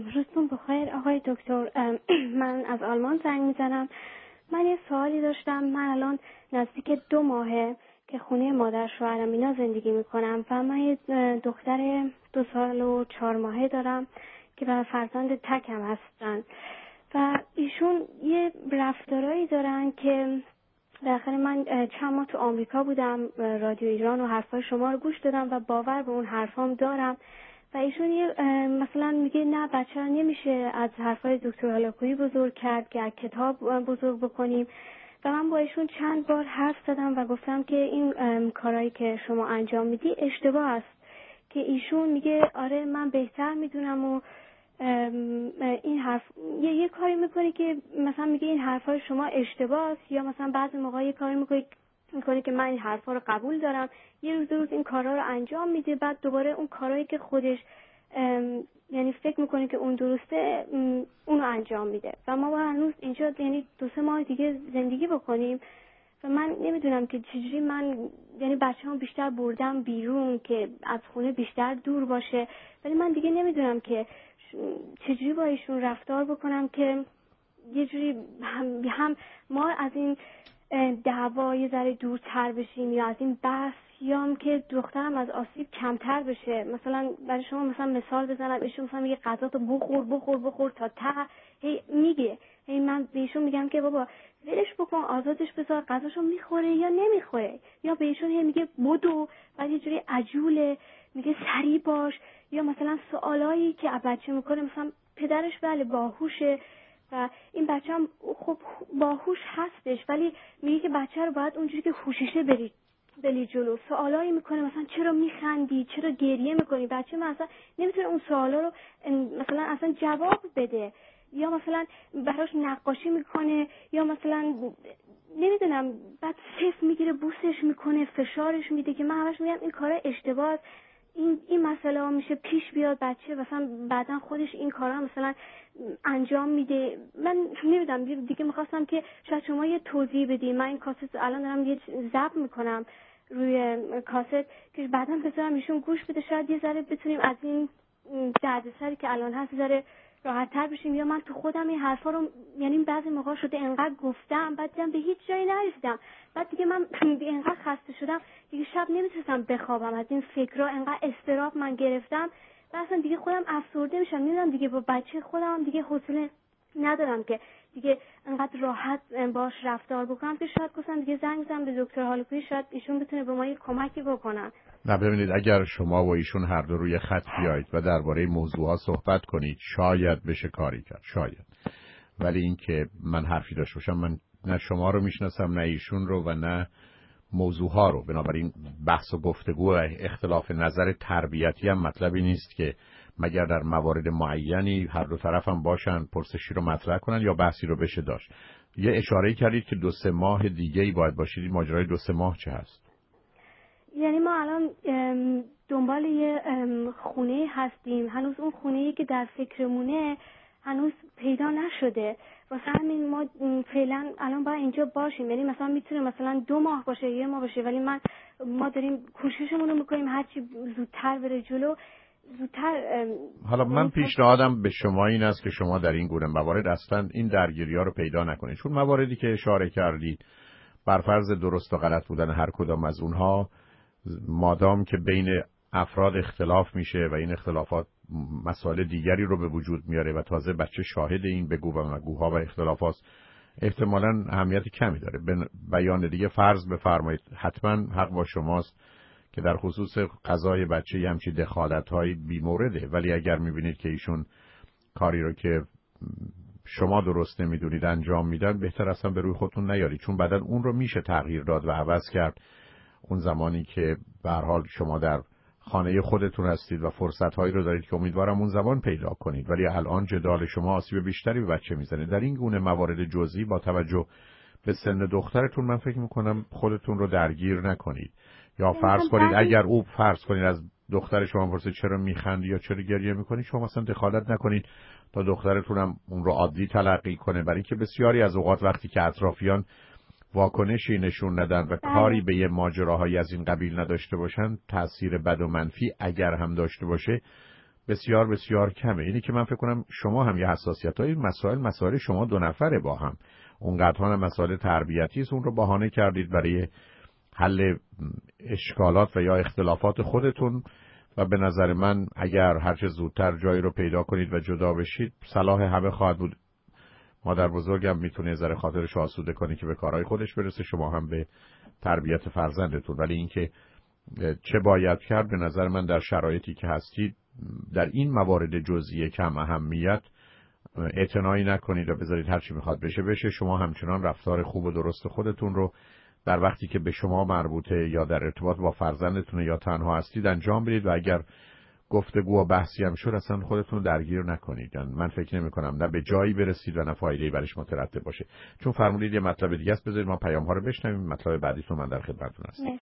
روزتون بخیر آقای دکتر. من از آلمان زنگ میزنم. من یه سوالی داشتم. من الان نزدیک 2 ماهه که خونه مادر شوهرم اینا زندگی میکنم و من یه دختر 2 سال و 4 ماهه دارم که برای فرزند تکم هستن و ایشون یه رفتارایی دارن که داخل من چند ماه تو آمریکا بودم، رادیو ایران و حرفای شما رو گوش دادم و باور به اون حرفام دارم و ایشون مثلا میگه نه بچه نمیشه از حرفای دکتر هلاکویی بزرگ کرد که از کتاب بزرگ بکنیم و من با ایشون چند بار حرف زدم و گفتم که این کارهایی که شما انجام میدی اشتباه است، که ایشون میگه آره من بهتر میدونم و این حرف یه کاری میکنه که مثلا میگه این حرفای شما اشتباه است، یا مثلا بعضی موقع یه کاری میکنه که من این حرفا رو قبول دارم، یه روز این کارا رو انجام میده، بعد دوباره اون کارهایی که خودش یعنی فکر میکنه که اون درسته اونو انجام میده و ما با هنوز اینجا یعنی 2-3 ماه دیگه زندگی بکنیم و من نمیدونم که چجوری من یعنی بچه‌مو بیشتر بردم بیرون که از خونه بیشتر دور باشه، ولی من دیگه نمیدونم که چجوری با ایشون رفتار بکنم که یه جوری هم ما از این دعوا یه ذره دورتر بشیم یا از این بحث، یا هم که دخترم از آسیب کمتر بشه. مثلا برای شما مثلا مثال بزنم، ایشون مثلا میگه غذا تو بخور تا ته میگه، من به ایشون میگم که بابا ولش بکن آزادش بذار غذاشو میخوره یا نمیخوره، یا به ایشون میگه بدو بعد یه جوری عجوله میگه سریع باش، یا مثلا سوالایی که بچه میکنه مثلا پدرش بله باهوشه و این بچه هم خب باهوش هستش ولی میگه که بچه رو باید اونجوری که هوشیشه بری جلو. سوالایی میکنه مثلا چرا میخندی، چرا گریه میکنی، بچه من اصلا نمیتونه اون سوالا رو مثلا اصلا جواب بده، یا مثلا براش نقاشی میکنه، یا مثلا نمیدونم بعد صف میگیره بوسش میکنه فشارش میده که من همش میگم این کارا اشتباهه، این مسئله ها میشه پیش بیاد بچه مثلا بعدا خودش این کارا مثلا انجام میده. من نمیدونم دیگه میخواستم که شاید شما یه توضیح بدید. من این کاست الان دارم یه ضبط میکنم روی کاست که بعدا بذارم ایشون گوش بده، شاید یه ذره بتونیم از این دردسری که الان هست ذره راحت تر بشیم، یا من تو خودم این حرفا رو یعنی بعضی موقع شده انقدر گفتم بعد دیدم به هیچ جایی نرسیدم، بعد دیگه من انقدر خسته شدم دیگه شب نمیتونستم بخوابم از این فکرها، انقدر اضطراب من گرفتم و اصلا دیگه خودم افسرده میشم، نمیدونم دیگه با بچه خودم دیگه حوصله ندارم که دیگه انقدر راحت باش رفتار بکنم که شاید گفتم دیگه زنگ بزنم به دکتر هالوکویی، شاید ایشون بتونه به ما یه کمکی بکنن. نه ببینید، اگر شما و ایشون هر دو روی خط بیایید و درباره موضوعات صحبت کنید شاید بشه کاری کرد، شاید. ولی این که من حرفی داشته باشم، من نه شما رو میشناسم نه ایشون رو و نه موضوعها رو، بنابراین بحث و گفتگو و اختلاف نظر تربیتی هم مطلبی نیست که مگر در موارد معینی هر دو طرف هم باشن پرسشی رو مطرح کنن یا بحثی رو بشه داشت. یه اشاره‌ای کردید که 2-3 ماه دیگه‌ای باید باشید، ماجرای 2-3 ماه چه هست؟ یعنی ما الان دنبال یه خونه هستیم، هنوز اون خونه‌ای که در فکرمونه هنوز پیدا نشده، واسه همین ما فعلا الان باید اینجا باشیم، یعنی مثلا میتونه مثلا 2 ماه باشه 1 ماه باشه، ولی ما داریم کوششمون رو میکنیم هرچی زودتر بره جلو زودتر. حالا من پیشنهادم به شما این است که شما در این گونه موارد اصلا این درگیری‌ها رو پیدا نکنید، چون مواردی که اشاره کردید بر فرض درست و غلط بودن هر کدام از اونها، مادام که بین افراد اختلاف میشه و این اختلافات مسائل دیگری رو به وجود میاره و تازه بچه شاهد این بگو و مگوها و اختلافات، احتمالاً اهمیت کمی داره. به بیان دیگه فرض بفرمایید حتما حق با شماست که در خصوص قضای بچه یه همچی دخالت‌های بی‌مورده، ولی اگر می‌بینید که ایشون کاری رو که شما درست نمی‌دونید انجام میدن، بهتر اصلا به روی خودتون نیارید، چون بعداً اون رو میشه تغییر داد و عوض کرد اون زمانی که به هر حال شما در خانه خودتون هستید و فرصت‌هایی رو دارید که امیدوارم اون زمان پیدا کنید. ولی الان جدال شما آسیب بیشتری به بچه میزنه. در این گونه موارد جزئی با توجه به سن دخترتون من فکر میکنم خودتون رو درگیر نکنید. یا فرض کنید اگر او فرض کنید از دختر شما پرسه چرا میخندی یا چرا گریه میکنی، شما مثلا دخالت نکنید تا دخترتون هم اون رو عادی تلقی کنه، برای اینکه بسیاری از اوقات وقتی که اطرافیان واکنشی نشون ندن و کاری به یه ماجراهایی از این قبیل نداشته باشن، تأثیر بد و منفی اگر هم داشته باشه بسیار بسیار کمه. اینی که من فکر کنم شما هم یه حساسیت‌های مسائل شما دو نفره با هم اونقدر هم مسائل تربیتی است، اون رو بهانه کردید برای حل اشکالات و یا اختلافات خودتون و به نظر من اگر هرچه زودتر جایی رو پیدا کنید و جدا بشید صلاح همه خواهد بود. مادر بزرگم میتونه ذره خاطرش آسوده کنه که به کارهای خودش برسه، شما هم به تربیت فرزندتون. ولی اینکه چه باید کرد به نظر من در شرایطی که هستید در این موارد جزئی کم اهمیت اعتنایی نکنید و بذارید هر چی میخواد بشه. شما همچنان رفتار خوب و درست خودتون رو در وقتی که به شما مربوطه یا در ارتباط با فرزندتون یا تنها هستید انجام بدید و اگر گفتگو و بحثی هم شد اصلا خودتون رو درگیر نکنید. من فکر نمی کنم نه به جایی برسید و نه فایده‌ای برش مترتب باشه. چون فرمودید یه مطلب دیگه است، بذارید ما پیام ها رو بشنویم، مطلب بعدیتون من در خدمتتون هستم.